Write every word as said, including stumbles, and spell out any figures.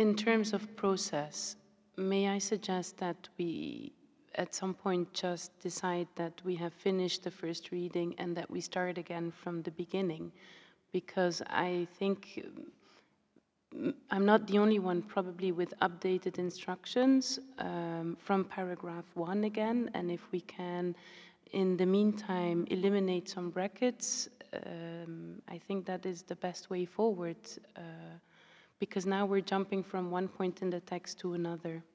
in terms of process, may I suggest that we at some point just decide that we have finished the first reading and that we start again from the beginning? Because I think mm, I'm not the only one probably with updated instructions um, from paragraph one again, and if we can in the meantime eliminate some brackets, um, I think that is the best way forward, uh, because now we're jumping from one point in the text to another.